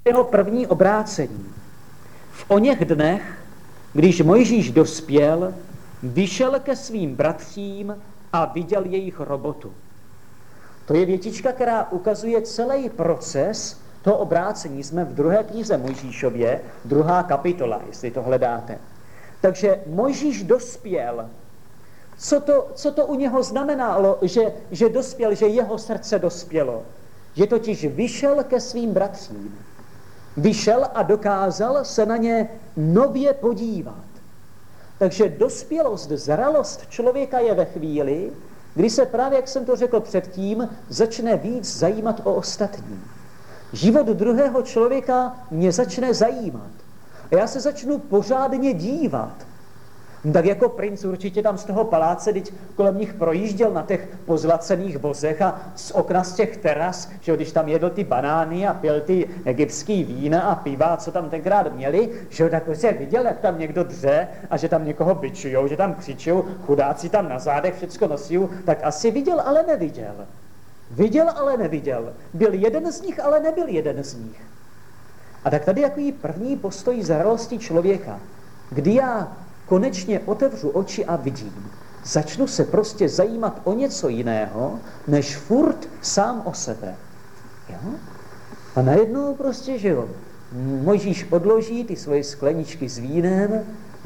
jeho první obrácení. V oněch dnech, když Mojžíš dospěl, vyšel ke svým bratřím a viděl jejich robotu. To je větička, která ukazuje celý proces toho obrácení. Jsme v 2. knize Mojžíšově, 2. kapitola, jestli to hledáte. Takže Mojžíš dospěl. Co to u něho znamenalo, že dospěl, že jeho srdce dospělo? Že totiž vyšel ke svým bratřím. Vyšel a dokázal se na ně nově podívat. Takže dospělost, zralost člověka je ve chvíli, kdy se právě, jak jsem to řekl předtím, začne víc zajímat o ostatní. Život druhého člověka mě začne zajímat. A já se začnu pořádně dívat. Tak jako princ určitě tam z toho paláce, teď kolem nich projížděl na těch pozlacených vozech a z okna z těch teras, že když tam jedl ty banány a pil ty egyptský vína a piva, co tam tenkrát měli, že tak prostě viděl, jak tam někdo dře a že tam někoho bičujou, že tam křičou, chudáci tam na zádech všecko nosí, tak asi viděl, ale neviděl. Viděl, ale neviděl. Byl jeden z nich, ale nebyl jeden z nich. A tak tady jaký první postoj zralosti člověka, kdy já konečně otevřu oči a vidím. Začnu se prostě zajímat o něco jiného, než furt sám o sebe. Jo? A najednou prostě, že jo, Mojžíš odloží ty svoje skleničky s vínem,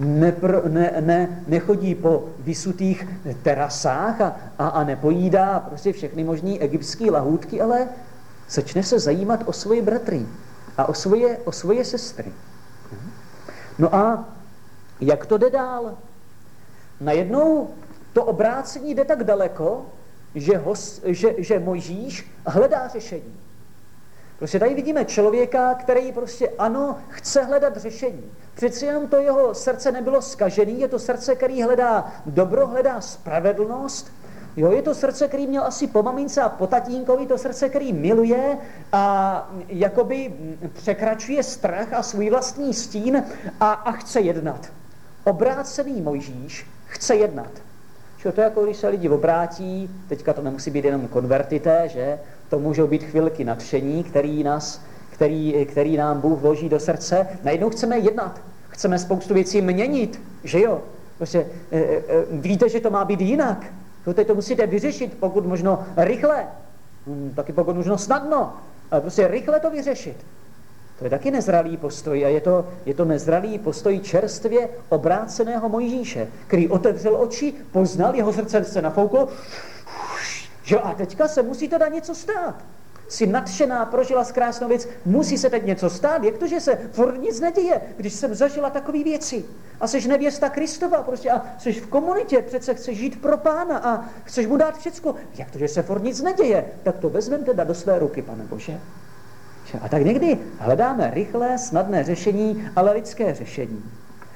nechodí po vysutých terasách a nepojídá prostě všechny možný egyptský lahůdky, ale začne se zajímat o svoje bratry a o svoje sestry. No a jak to jde dál? Najednou to obrácení jde tak daleko, že Mojžíš hledá řešení. Prostě tady vidíme člověka, který prostě ano, chce hledat řešení. Přeci jenom to jeho srdce nebylo zkažený, je to srdce, který hledá dobro, hledá spravedlnost. Jo, je to srdce, který měl asi po mamince a po tatínkovi, to srdce, který miluje a jakoby překračuje strach a svůj vlastní stín a chce jednat. Obrácený Mojžíš chce jednat. Čo to je jako když se lidi obrátí, teďka to nemusí být jenom konvertité, že? To můžou být chvilky nadšení, který nám Bůh vloží do srdce. Najednou chceme jednat. Chceme spoustu věcí měnit, že jo? Prostě, víte, že to má být jinak. Teď to musíte vyřešit, pokud možno rychle, taky pokud možno snadno, ale prostě rychle to vyřešit. To je taky nezralý postoj a je to nezralý postoj čerstvě obráceného Mojžíše, který otevřel oči, poznal, jeho srdce se nafouklo, že a teďka se musí teda něco stát. Jsi nadšená, prožila krásnou věc, musí se teď něco stát. Jak to, že se furt nic neděje, když jsem zažila takové věci? A jsi nevěsta Kristova prostě a jsi v komunitě, přece chceš žít pro Pána a chceš mu dát všecko. Jak to, že se furt nic neděje? Tak to vezmem teda do své ruky, Pane Bože. A tak někdy hledáme rychlé, snadné řešení, ale lidské řešení.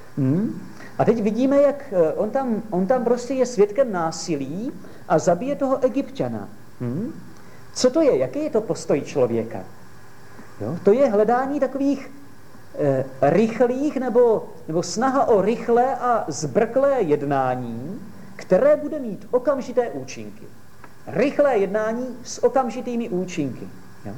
A teď vidíme, jak on tam prostě je svědkem násilí a zabije toho Egypťana. Co to je? Jaký je to postoj člověka? Jo? To je hledání takových rychlých nebo snaha o rychlé a zbrklé jednání, které bude mít okamžité účinky. Rychlé jednání s okamžitými účinky. Jo?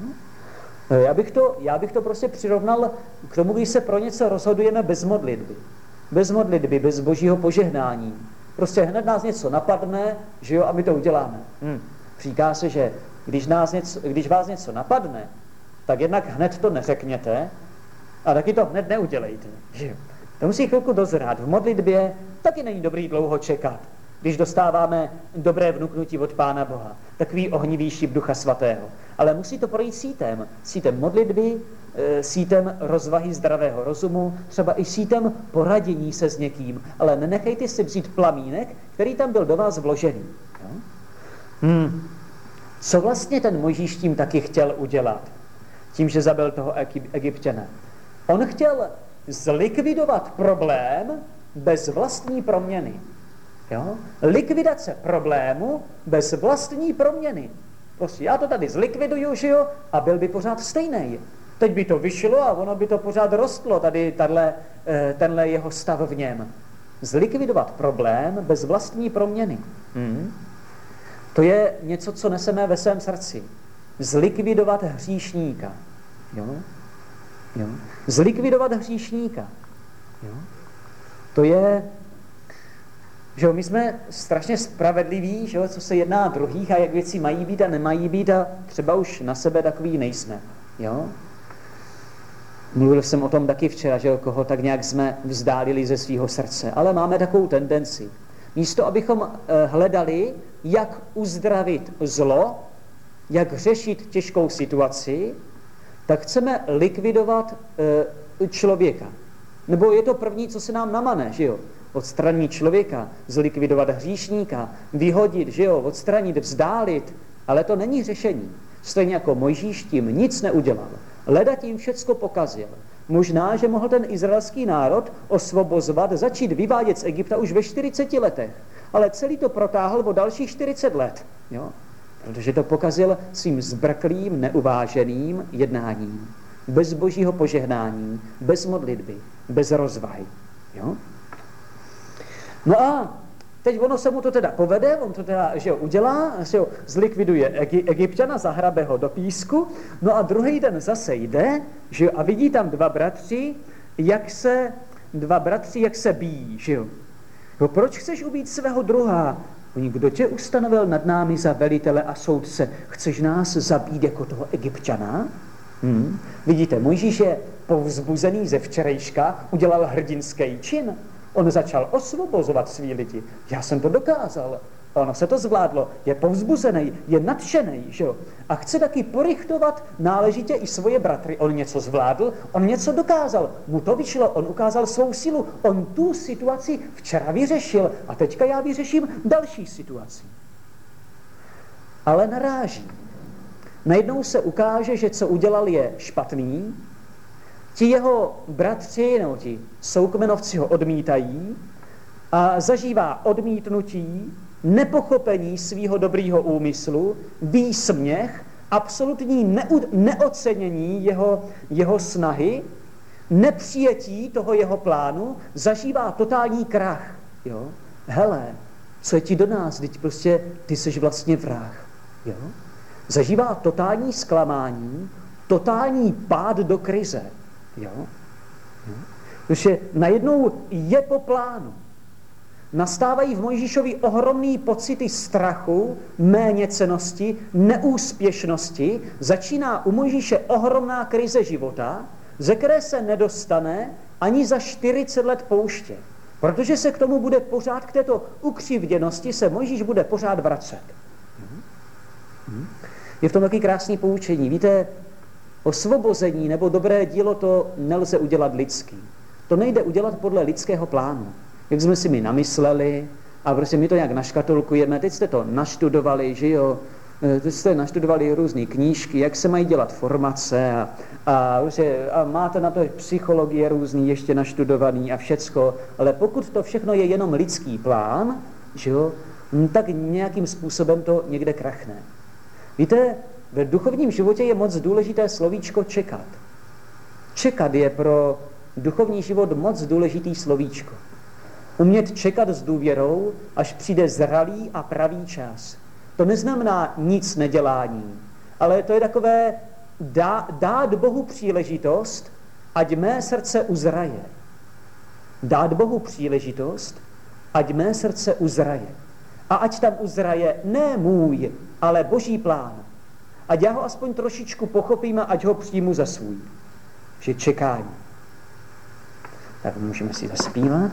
Já bych to prostě přirovnal k tomu, když se pro něco rozhodujeme bez modlitby. Bez modlitby, bez božího požehnání. Prostě hned nás něco napadne, že jo, a my to uděláme. Říká se, že když vás něco napadne, tak jednak hned to neřekněte a taky to hned neudělejte. Že jo. To musí chvilku dozrát. V modlitbě taky není dobrý dlouho čekat, když dostáváme dobré vnuknutí od Pána Boha. Takový ohnivý šíp Ducha Svatého. Ale musí to projít sítem. Sítem modlitby, sítem rozvahy zdravého rozumu, třeba i sítem poradění se s někým. Ale nenechejte si vzít plamínek, který tam byl do vás vložený. Jo? Co vlastně ten Mojžíš tím taky chtěl udělat? Tím, že zabil toho Egypťana. On chtěl zlikvidovat problém bez vlastní proměny. Jo? Likvidace problému bez vlastní proměny. Prostě já to tady zlikviduju, že jo, a byl by pořád stejný. Teď by to vyšlo a ono by to pořád rostlo, tady tenhle jeho stav v něm. Zlikvidovat problém bez vlastní proměny. To je něco, co neseme ve svém srdci. Zlikvidovat hříšníka. Jo? Jo? Zlikvidovat hříšníka. Jo? To je, že jo, my jsme strašně spravedliví, že jo, co se jedná druhých a jak věci mají být a nemají být a třeba už na sebe takový nejsme. Jo? Mluvil jsem o tom taky včera, že jo, koho tak nějak jsme vzdálili ze svého srdce, ale máme takovou tendenci. Místo, abychom hledali, jak uzdravit zlo, jak řešit těžkou situaci, tak chceme likvidovat člověka. Nebo je to první, co se nám namane, že jo? Odstranit člověka, zlikvidovat hříšníka, vyhodit, že jo? Odstranit, vzdálit, ale to není řešení. Stejně jako Mojžíš tím nic neudělal. Leda tím všecko pokazil. Možná, že mohl ten izraelský národ osvobozovat, začít vyvádět z Egypta už ve 40 letech. Ale celý to protáhl o dalších 40 let. Jo? Protože to pokazil svým zbrklým, neuváženým jednáním. Bez božího požehnání, bez modlitby, bez rozvahy. Jo? No a teď ono se mu to teda povede, on to teda, že jo, udělá, že jo, zlikviduje Egypťana, zahrabe ho do písku, no a druhý den zase jde, že jo, a vidí tam dva bratři, jak se bijí, že jo. No, proč chceš ubít svého druha? Oni, kdo tě ustanovil nad námi za velitele a soudce? Chceš nás zabít jako toho Egypťana? Vidíte, Mojžíš je povzbuzený ze včerejška, udělal hrdinský čin. On začal osvobozovat svý lidi. Já jsem to dokázal. Ono se to zvládlo. Je povzbuzený, je nadšený, že jo? A chce taky porichtovat náležitě i svoje bratry. On něco zvládl, on něco dokázal. Mu to vyšlo, on ukázal svou sílu. On tu situaci včera vyřešil a teďka já vyřeším další situaci. Ale naráží. Najednou se ukáže, že co udělal je špatný, ti jeho bratři, nebo ti soukmenovci ho odmítají a zažívá odmítnutí, nepochopení svýho dobrýho úmyslu, výsměch, absolutní neocenění jeho snahy, nepřijetí toho jeho plánu, zažívá totální krach. Jo? Hele, co je ti do nás, teď prostě ty seš vlastně vrah. Jo? Zažívá totální zklamání, totální pád do krize. Jo? Protože najednou je po plánu. Nastávají v Mojžíšovi ohromný pocity strachu, méněcennosti, neúspěšnosti. Začíná u Mojžíše ohromná krize života, ze které se nedostane ani za 40 let pouště. Protože se k tomu bude pořád, k této ukřivděnosti se Mojžíš bude pořád vracet. Je v tom taky krásný poučení. Víte, osvobození nebo dobré dílo to nelze udělat lidský. To nejde udělat podle lidského plánu. Jak jsme si my namysleli a prostě my to nějak naškatulkujeme. Teď jste to naštudovali, že jo? Teď jste naštudovali různé knížky, jak se mají dělat formace a máte na to psychologie různý ještě naštudovaný a všecko. Ale pokud to všechno je jenom lidský plán, že jo? Tak nějakým způsobem to někde krachne. Víte, v duchovním životě je moc důležité slovíčko čekat. Čekat je pro duchovní život moc důležitý slovíčko. Umět čekat s důvěrou, až přijde zralý a pravý čas. To neznamená nic nedělání, ale to je takové dát Bohu příležitost, ať mé srdce uzraje. Dát Bohu příležitost, ať mé srdce uzraje. A ať tam uzraje ne můj, ale Boží plán. Ať já ho aspoň trošičku pochopím a ať ho přijmu za svůj. Že čekání. Tak můžeme si zaspívat.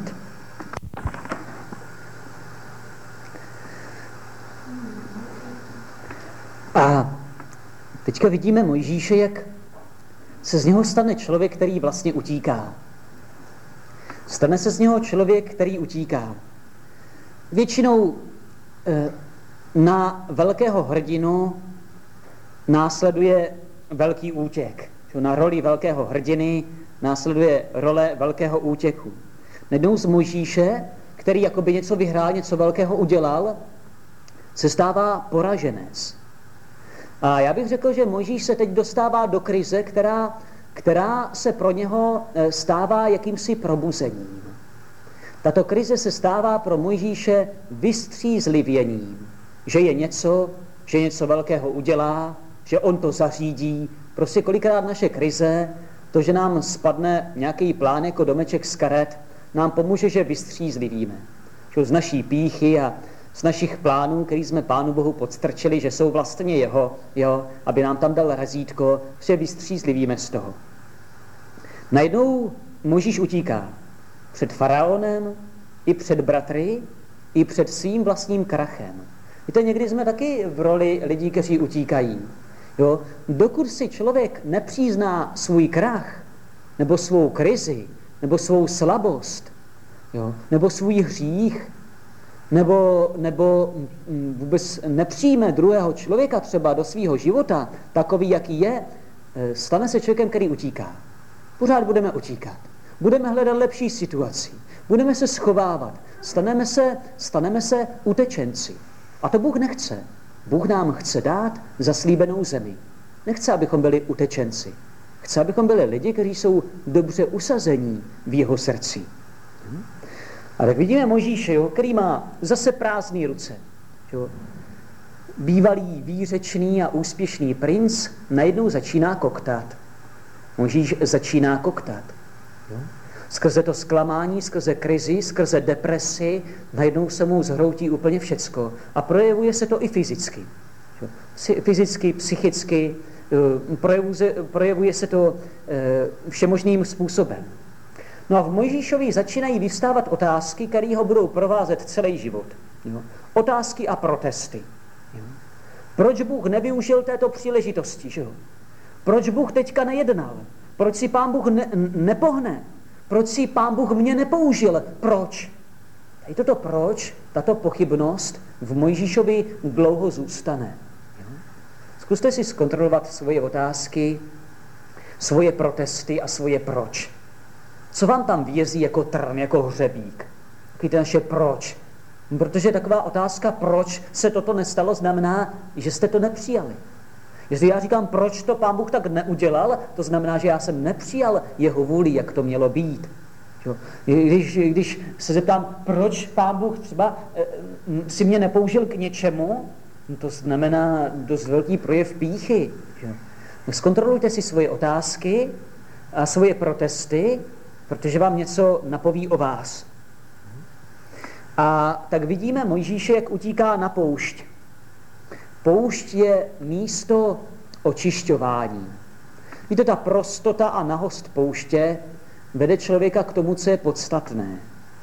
A teďka vidíme Mojžíše, jak se z něho stane člověk, který vlastně utíká. Stane se z něho člověk, který utíká. Většinou na velkého hrdinu následuje velký útěk. Na roli velkého hrdiny následuje role velkého útěku. Najednou z Mojžíše, který jakoby něco vyhrál, něco velkého udělal, se stává poraženec. A já bych řekl, že Mojžíš se teď dostává do krize, která se pro něho stává jakýmsi probuzením. Tato krize se stává pro Mojžíše vystřízlivěním, že něco velkého udělá, že on to zařídí. Prostě kolikrát naše krize to, že nám spadne nějaký plán jako domeček z karet, nám pomůže, že vystřízlivíme. Že z naší pýchy a z našich plánů, který jsme Pánu Bohu podstrčili, že jsou vlastně jeho, aby nám tam dal razítko, že vystřízlivíme z toho. Najednou Mojžíš utíká před faraonem, i před bratry, i před svým vlastním krachem. Víte, někdy jsme taky v roli lidí, kteří utíkají. Jo? Dokud si člověk nepřizná svůj krach, nebo svou krizi, nebo svou slabost, jo? Nebo svůj hřích, nebo vůbec nepřijme druhého člověka třeba do svého života, takový, jaký je, stane se člověkem, který utíká. Pořád budeme utíkat. Budeme hledat lepší situaci. Budeme se schovávat. Staneme se utečenci. A to Bůh nechce. Bůh nám chce dát zaslíbenou zemi. Nechce, abychom byli utečenci. Chce, abychom byli lidi, kteří jsou dobře usazení v jeho srdci. A tak vidíme Mojžíše, který má zase prázdné ruce. Jo. Bývalý výřečný a úspěšný princ najednou začíná koktat. Mojžíš začíná koktat. Jo. Skrze to zklamání, skrze krizi, skrze depresi, najednou se mu zhroutí úplně všecko. A projevuje se to i fyzicky. Jo. Fyzicky, psychicky, projevuje se to všemožným způsobem. No a v Mojžíšovi začínají vyvstávat otázky, které ho budou provázet celý život. Jo. Otázky a protesty. Jo. Proč Bůh nevyužil této příležitosti? Že? Proč Bůh teďka nejednal? Proč si Pán Bůh nepohne? Proč si Pán Bůh mě nepoužil? Proč? Tady toto proč, tato pochybnost v Mojžíšovi dlouho zůstane. Jo. Zkuste si zkontrolovat svoje otázky, svoje protesty a svoje proč. Co vám tam vězí jako trn, jako hřebík? Takový naše proč. Protože taková otázka, proč se toto nestalo, znamená, že jste to nepřijali. Jestli já říkám, proč to Pán Bůh tak neudělal, to znamená, že já jsem nepřijal jeho vůli, jak to mělo být. Když se zeptám, proč Pán Bůh třeba si mě nepoužil k něčemu, to znamená dost velký projev pýchy. Zkontrolujte si svoje otázky a svoje protesty, protože vám něco napoví o vás. A tak vidíme Mojžíše, jak utíká na poušť. Poušť je místo očišťování. Víte, ta prostota a nahost pouště vede člověka k tomu, co je podstatné.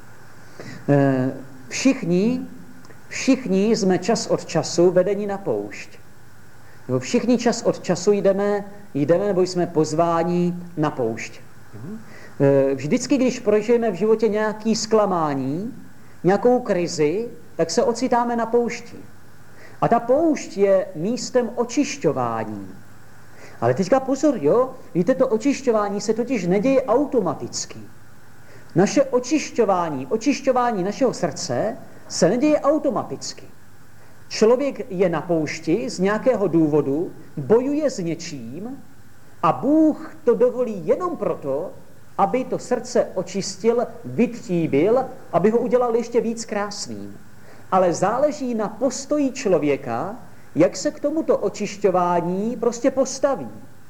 Všichni jsme čas od času vedeni na poušť. Všichni čas od času jdeme nebo jsme pozváni na poušť. Vždycky, když prožijeme v životě nějaké zklamání, nějakou krizi, tak se ocitáme na poušti. A ta poušť je místem očišťování. Ale teďka pozor, jo? Víte, to očišťování se totiž neděje automaticky. Naše očišťování našeho srdce se neděje automaticky. Člověk je na poušti z nějakého důvodu, bojuje s něčím a Bůh to dovolí jenom proto, aby to srdce očistil, vytříbil, aby ho udělal ještě víc krásným. Ale záleží na postoji člověka, jak se k tomuto očišťování prostě postaví.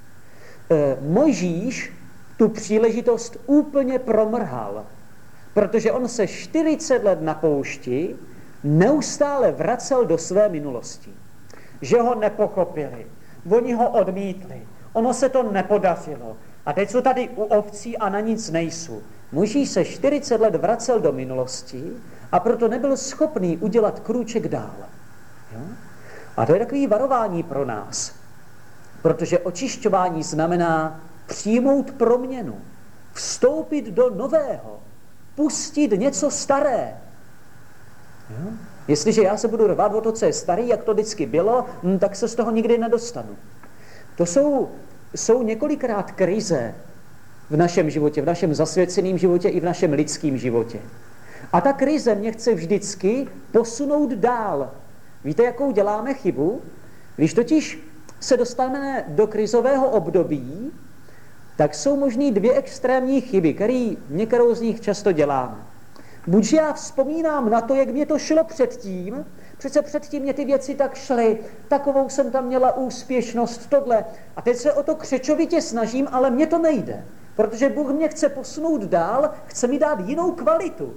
Mojžíš tu příležitost úplně promrhal, protože on se 40 let na poušti neustále vracel do své minulosti. Že ho nepochopili, oni ho odmítli, ono se to nepodařilo. A teď jsou tady u ovcí a na nic nejsou. Mojžíš se 40 let vracel do minulosti a proto nebyl schopný udělat krůček dál. Jo? A to je takový varování pro nás. Protože očišťování znamená přijmout proměnu, vstoupit do nového, pustit něco staré. Jo? Jestliže já se budu rvat o to, co je starý, jak to vždycky bylo, tak se z toho nikdy nedostanu. To jsou několikrát krize v našem životě, v našem zasvěceném životě i v našem lidském životě. A ta krize mě chce vždycky posunout dál. Víte, jakou děláme chybu? Když totiž se dostaneme do krizového období, tak jsou možný dvě extrémní chyby, některou z nich často děláme. Buď já vzpomínám na to, jak mě to šlo předtím, Přece předtím mě ty věci tak šly, takovou jsem tam měla úspěšnost, tohle. A teď se o to křečovitě snažím, ale mně to nejde. Protože Bůh mě chce posunout dál, chce mi dát jinou kvalitu.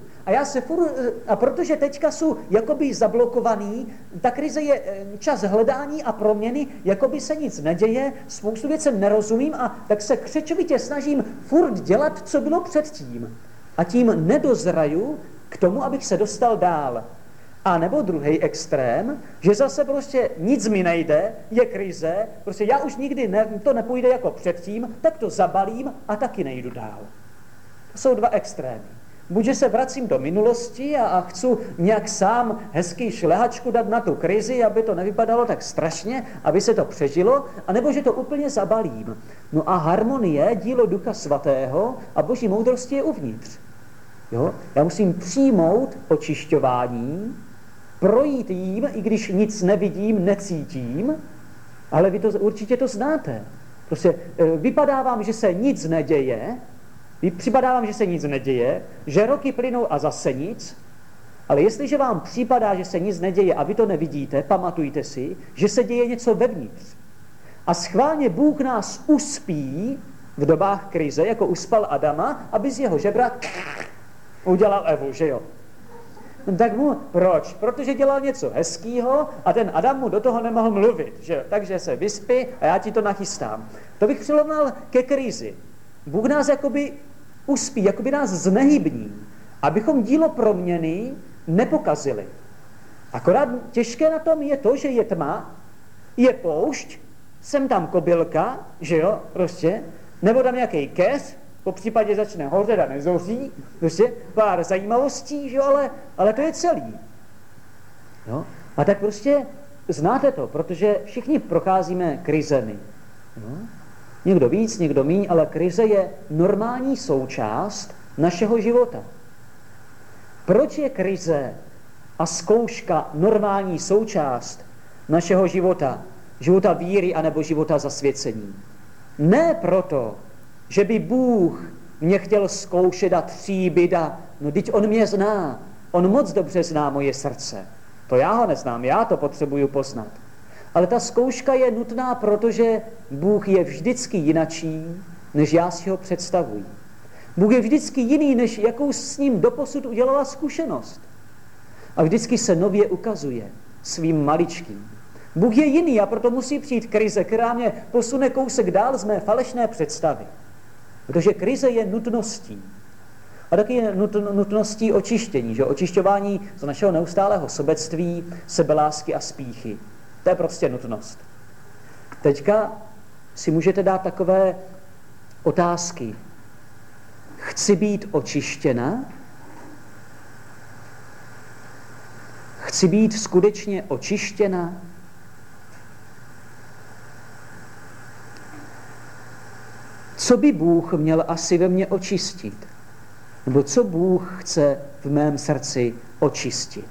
A protože teďka jsou jakoby zablokovaný, ta krize je čas hledání a proměny, jakoby se nic neděje, spoustu věcem nerozumím a tak se křečovitě snažím furt dělat, co bylo předtím. A tím nedozraju k tomu, abych se dostal dál. A nebo druhý extrém, že zase prostě nic mi nejde, je krize, prostě já už nikdy to nepůjde jako předtím, tak to zabalím a taky nejdu dál. To jsou dva extrémy. Buď, že se vracím do minulosti a chci nějak sám hezký šlehačku dát na tu krizi, aby to nevypadalo tak strašně, aby se to přežilo, anebo že to úplně zabalím. No a harmonie, dílo Ducha Svatého a Boží moudrosti je uvnitř. Jo? Já musím přijmout očišťování, projít jím, i když nic nevidím, necítím, ale vy to určitě to znáte. Prostě vypadá vám, že se nic neděje, připadá vám, že se nic neděje, že roky plynou a zase nic, ale jestliže vám připadá, že se nic neděje a vy to nevidíte, pamatujte si, že se děje něco vevnitř. A schválně Bůh nás uspí v dobách krize, jako uspal Adama, aby z jeho žebra udělal Evu, že jo? No tak proč? Protože dělal něco hezkýho a ten Adam mu do toho nemohl mluvit, že jo? Takže se vyspí a já ti to nachystám. To bych přirovnal ke krizi. Bůh nás jakoby uspí, jakoby nás znehybní, abychom dílo proměny nepokazili. Akorát těžké na tom je to, že je tma, je poušť, sem tam kobylka, že jo, prostě, nebo tam nějaký keř, po případě začne hořet a nezoří, prostě pár zajímavostí, že jo, ale to je celý. Jo? A tak prostě znáte to, protože všichni procházíme krizemi. Jo? Někdo víc, někdo míň, ale krize je normální součást našeho života. Proč je krize a zkouška normální součást našeho života? Života víry anebo života zasvěcení. Ne proto, že by Bůh mě chtěl zkoušet a tříbit a no vždyť on mě zná. On moc dobře zná moje srdce. To já ho neznám, já to potřebuju poznat. Ale ta zkouška je nutná, protože Bůh je vždycky jinačí, než já si ho představuji. Bůh je vždycky jiný, než jakou s ním doposud udělala zkušenost. A vždycky se nově ukazuje svým maličkým. Bůh je jiný a proto musí přijít krize, která mě posune kousek dál z mé falešné představy. Protože krize je nutností. A taky je nutností očištění, že? Očišťování z našeho neustálého sobectví, sebelásky a spíchy. To je prostě nutnost. Teďka si můžete dát takové otázky. Chci být očištěna? Chci být skutečně očištěna? Co by Bůh měl asi ve mně očistit? Nebo co Bůh chce v mém srdci očistit?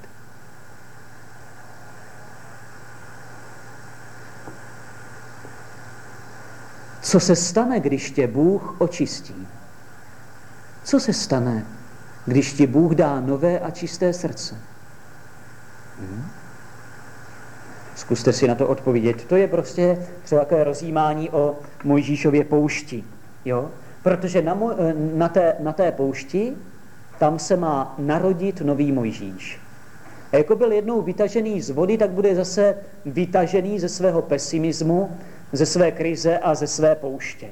Co se stane, když tě Bůh očistí? Co se stane, když ti Bůh dá nové a čisté srdce? Zkuste si na to odpovědět. To je prostě třeba takové rozjímání o Mojžíšově poušti. Jo? Protože na té poušti tam se má narodit nový Mojžíš. A jako byl jednou vytažený z vody, tak bude zase vytažený ze svého pesimismu, ze své krize a ze své pouště.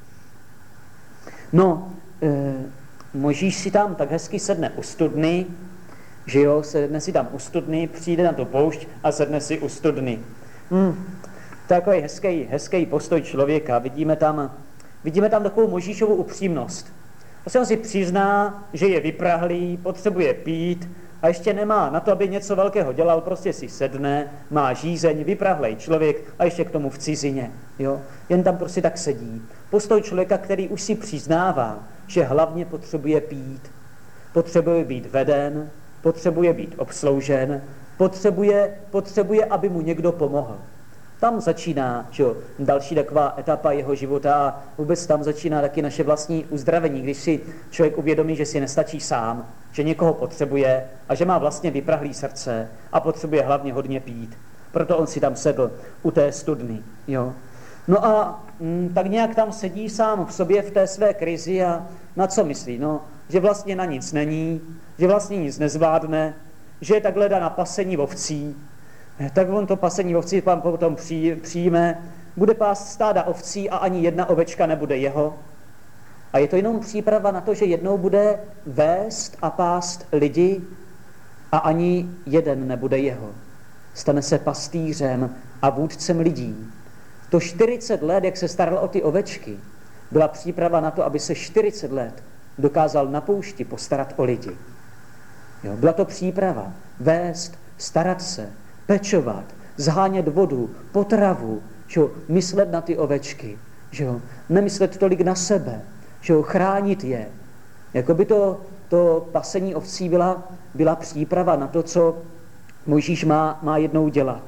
No, Mojžíš si tam tak hezky sedne u studny, že jo, sedne si tam u studny, přijde na tu poušť a sedne si u studny. To je takový hezký postoj člověka. Vidíme tam takovou Mojžíšovu upřímnost. Prostě on si přizná, že je vyprahlý, potřebuje pít a ještě nemá na to, aby něco velkého dělal, prostě si sedne, má žízeň, vyprahlej člověk a ještě k tomu v cizině. Jo? Jen tam prostě tak sedí. Postoj člověka, který už si přiznává, že hlavně potřebuje pít, potřebuje být veden, potřebuje být obsloužen, potřebuje, aby mu někdo pomohl. Tam začíná další taková etapa jeho života a vůbec tam začíná taky naše vlastní uzdravení, když si člověk uvědomí, že si nestačí sám, že někoho potřebuje a že má vlastně vyprahlý srdce a potřebuje hlavně hodně pít. Proto on si tam sedl u té studny. Jo. No a tak nějak tam sedí sám v sobě v té své krizi a na co myslí? No, že vlastně na nic není, že vlastně nic nezvládne, že je tak hledá na pasení ovcí, tak on to pasení ovcí potom přijme, bude pást stáda ovcí a ani jedna ovečka nebude jeho. A je to jenom příprava na to, že jednou bude vést a pást lidi a ani jeden nebude jeho. Stane se pastýřem a vůdcem lidí. To 40 let, jak se staral o ty ovečky, byla příprava na to, aby se 40 let dokázal na poušti postarat o lidi. Jo, byla to příprava vést, starat se, pečovat, zhánět vodu, potravu, že jo, myslet na ty ovečky, že jo, nemyslet tolik na sebe, že jo, chránit je. Jakoby to pasení ovcí byla příprava na to, co Mojžíš má jednou dělat.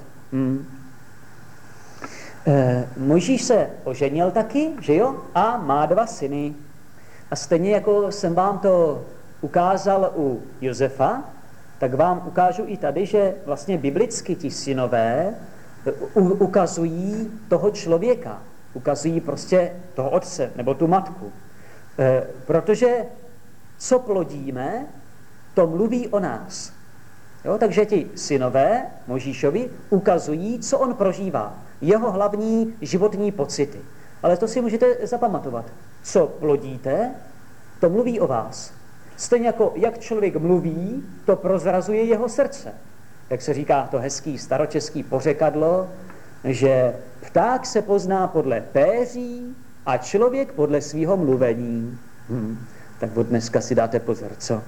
Mojžíš se oženil taky, že jo, a má 2 syny. A stejně jako jsem vám to ukázal u Josefa, tak vám ukážu i tady, že vlastně biblicky ti synové ukazují toho člověka, ukazují prostě toho otce nebo tu matku. Protože co plodíme, to mluví o nás. Jo, takže ti synové Mojžíšovi ukazují, co on prožívá, jeho hlavní životní pocity. Ale to si můžete zapamatovat. Co plodíte, to mluví o vás. Stejně jako jak člověk mluví, to prozrazuje jeho srdce. Jak se říká to hezký staročeský pořekadlo, že pták se pozná podle péří a člověk podle svého mluvení. Tak od dneska si dáte pozor, co?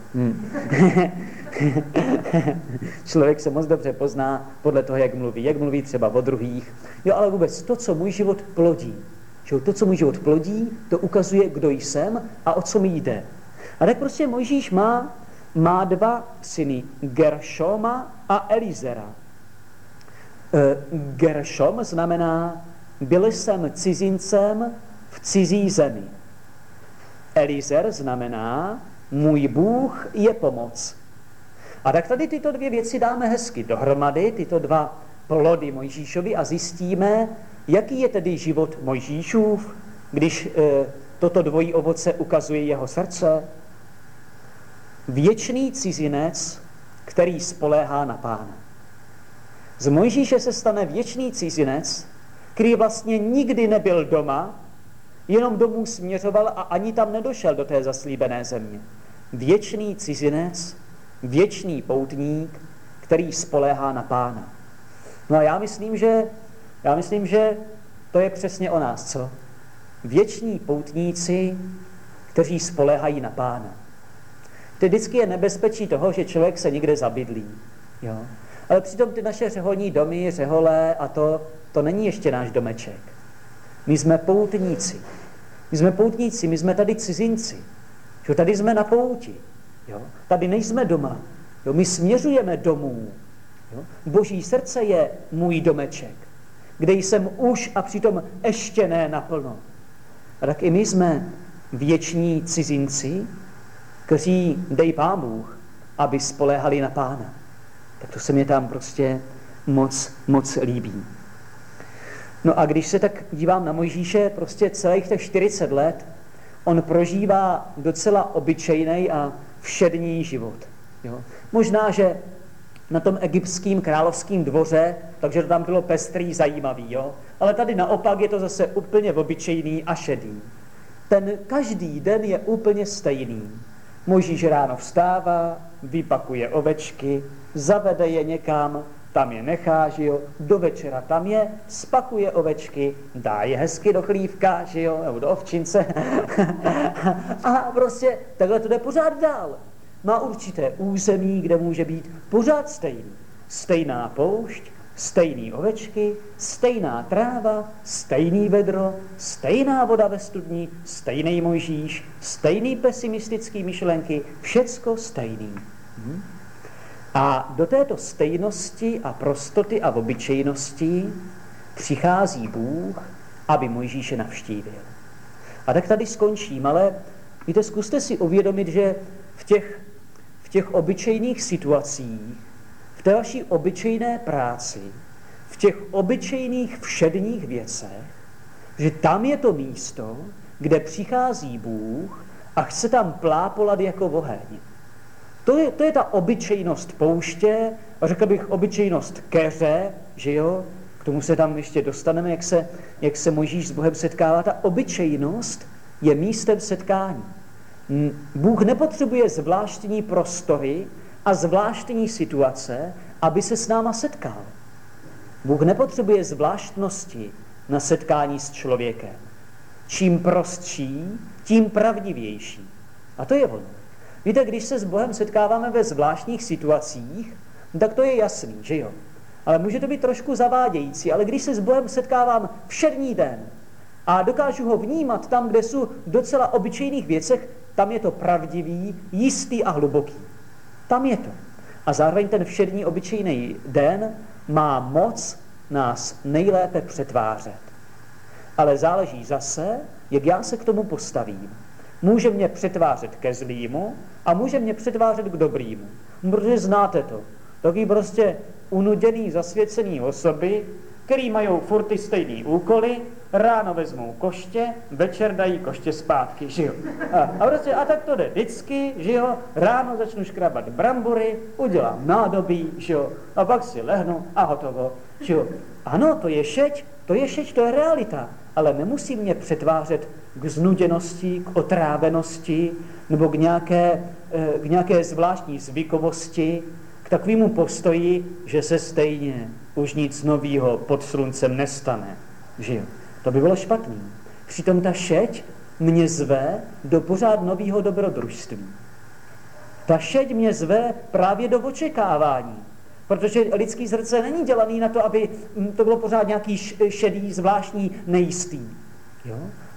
Člověk se moc dobře pozná podle toho, jak mluví třeba o druhých. Jo, ale vůbec to, co můj život plodí. To, co můj život plodí, to ukazuje, kdo jsem a o co mi jde. A tak prostě Mojžíš má 2 syny, Geršoma a Elizera. Geršom znamená, byl jsem cizincem v cizí zemi. Elizer znamená, můj Bůh je pomoc. A tak tady tyto 2 věci dáme hezky dohromady, tyto 2 plody Mojžíšovi a zjistíme, jaký je tedy život Mojžíšův, když toto dvojí ovoce ukazuje jeho srdce. Věčný cizinec, který spoléhá na Pána. Z Mojžíše se stane věčný cizinec, který vlastně nikdy nebyl doma, jenom domů směřoval a ani tam nedošel do té zaslíbené země. Věčný cizinec, věčný poutník, který spoléhá na Pána. No a já myslím, že to je přesně o nás, co? Věční poutníci, kteří spoléhají na Pána. To vždycky je nebezpečí toho, že člověk se někde zabydlí. Jo? Ale přitom ty naše řeholní domy, řehole a to není ještě náš domeček. My jsme poutníci. My jsme tady cizinci. Jo? Tady jsme na pouti. Jo? Tady nejsme doma. Jo? My směřujeme domů. Jo? Boží srdce je můj domeček, kde jsem už a přitom ještě ne naplno. A tak i my jsme věční cizinci, kteří dej Pán Bůh, aby spoléhali na Pána. Tak to se mě tam prostě moc líbí. No a když se tak dívám na Mojžíše, prostě celých těch 40 let, on prožívá docela obyčejný a všední život. Jo? Možná, že na tom egyptském královském dvoře, takže to tam bylo pestrý, zajímavý, jo? Ale tady naopak je to zase úplně obyčejný a šedý. Ten každý den je úplně stejný. Mojžíš ráno vstává, vypakuje ovečky, zavede je někam, tam je nechá, že jo, do večera tam je, spakuje ovečky, dá je hezky do chlívka, že jo, nebo do ovčince a prostě takhle to jde pořád dál. Má určité území, kde může být pořád stejný. Stejná poušť, stejný ovečky, stejná tráva, stejný vedro, stejná voda ve studni, stejný Mojžíš, stejný pesimistický myšlenky, všecko stejný. A do této stejnosti a prostoty a obyčejnosti přichází Bůh, aby Mojžíše navštívil. A tak tady skončím, ale víte, zkuste si uvědomit, že v těch obyčejných situacích, v té vaší obyčejné práci, v těch obyčejných všedních věcech, že tam je to místo, kde přichází Bůh a chce tam plápolat jako oheň. To je ta obyčejnost pouště, a řekl bych obyčejnost keře, že jo, k tomu se tam ještě dostaneme, jak se Mojžíš s Bohem setkává. Ta obyčejnost je místem setkání. Bůh nepotřebuje zvláštní prostory a zvláštní situace, aby se s náma setkal. Bůh nepotřebuje zvláštnosti na setkání s člověkem. Čím prostší, tím pravdivější. A to je ono. Víte, když se s Bohem setkáváme ve zvláštních situacích, tak to je jasný, že jo? Ale může to být trošku zavádějící, ale když se s Bohem setkávám všední den a dokážu ho vnímat tam, kde jsou docela obyčejných věcech, tam je to pravdivý, jistý a hluboký. Tam je to. A zároveň ten všední obyčejný den má moc nás nejlépe přetvářet. Ale záleží zase, jak já se k tomu postavím. Může mě přetvářet ke zlýmu a může mě přetvářet k dobrýmu. Protože znáte to. Taky prostě unuděný, zasvěcený osoby, který mají furt ty stejný úkoly, ráno vezmou koště, večer dají koště zpátky, že jo. A tak to jde vždycky, že jo, ráno začnu škrabat brambory, udělám nádobí, že jo, a pak si lehnu a hotovo, že jo. Ano, to je šeť, to je realita, ale nemusí mě přetvářet k znuděnosti, k otrávenosti, nebo k nějaké zvláštní zvykovosti, k takovému postoji, že se stejně už nic novýho pod sluncem nestane, že jo. To by bylo špatný. Přitom ta šeť mě zve do pořád nového dobrodružství. Ta šeť mě zve právě do očekávání. Protože lidský srdce není dělaný na to, aby to bylo pořád nějaký šedý, zvláštní, nejistý. Jo?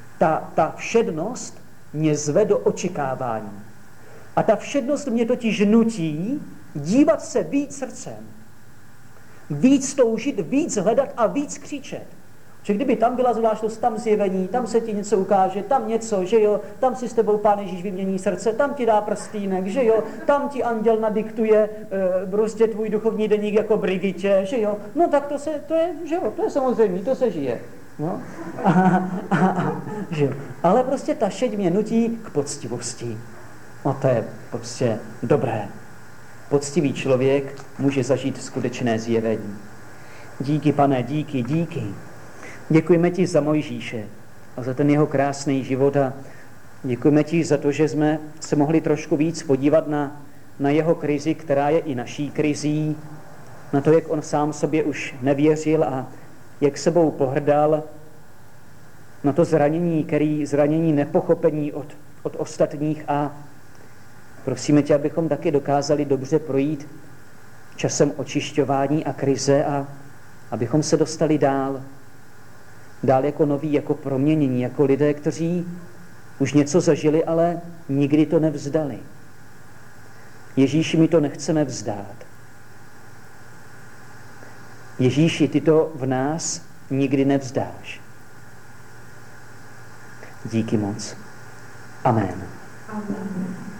Ta všednost mě zve do očekávání. A ta všednost mě totiž nutí dívat se víc srdcem. Víc toužit, víc hledat a víc křičet. Že kdyby tam byla zvláštnost, tam zjevení, tam se ti něco ukáže, tam něco, že jo, tam si s tebou Pán Ježíš vymění srdce, tam ti dá prstýnek, že jo, tam ti anděl nadiktuje prostě tvůj duchovní deník jako Brigitě, že jo, no tak to je samozřejmě, to se žije. No. Že jo. Ale prostě ta šeť mě nutí k poctivosti. No to je prostě dobré. Poctivý člověk může zažít skutečné zjevení. Díky, Pane, díky. Děkujeme ti za Mojžíše a za ten jeho krásný život a děkujeme ti za to, že jsme se mohli trošku víc podívat na jeho krizi, která je i naší krizí, na to, jak on sám sobě už nevěřil a jak sebou pohrdal, na to zranění nepochopení od ostatních a prosíme tě, abychom taky dokázali dobře projít časem očišťování a krize a abychom se dostali dál jako noví, jako proměnění, jako lidé, kteří už něco zažili, ale nikdy to nevzdali. Ježíši, my to nechceme vzdát. Ježíši, ty to v nás nikdy nevzdáš. Díky moc. Amen. Amen.